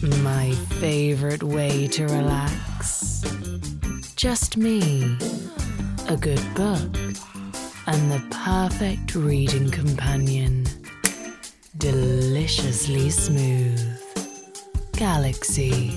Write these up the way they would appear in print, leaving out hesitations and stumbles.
My favorite way to relax. Just me, a good book, and the perfect reading companion. Deliciously smooth. Galaxy.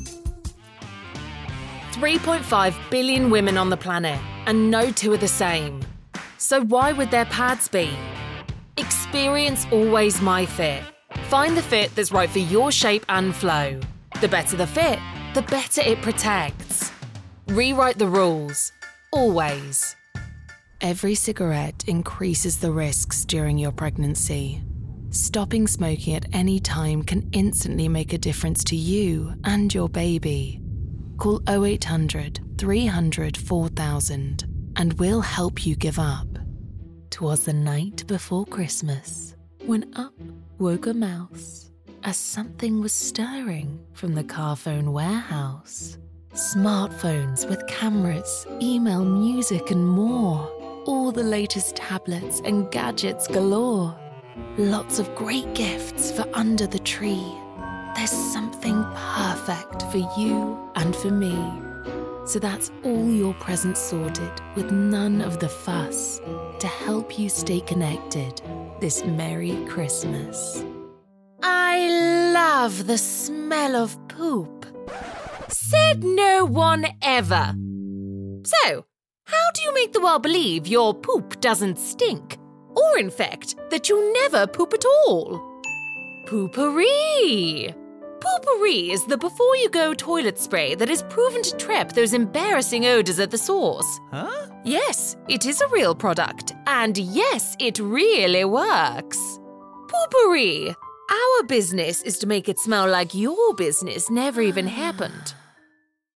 3.5 billion women on the planet, and no two are the same. So why would their pads be? Experience Always My Fit. Find the fit that's right for your shape and flow. The better the fit, the better it protects. Rewrite the rules. Always. Every cigarette increases the risks during your pregnancy. Stopping smoking at any time can instantly make a difference to you and your baby. Call 0800 300 4000 and we'll help you give up. 'Twas the night before Christmas when up woke a mouse as something was stirring from the Carphone warehouse. Smartphones with cameras, email, music and more. All the latest tablets and gadgets galore. Lots of great gifts for under the tree. There's something perfect for you and for me. So that's all your presents sorted with none of the fuss to help you stay connected this Merry Christmas. I love the smell of poop. Said no one ever. So, how do you make the world believe your poop doesn't stink? Or, in fact, that you never poop at all? Poopery! Poopery is the before-you-go toilet spray that is proven to trap those embarrassing odours at the source. Huh? Yes, it is a real product, and yes, it really works. Poopery! Our business is to make it smell like your business never even happened.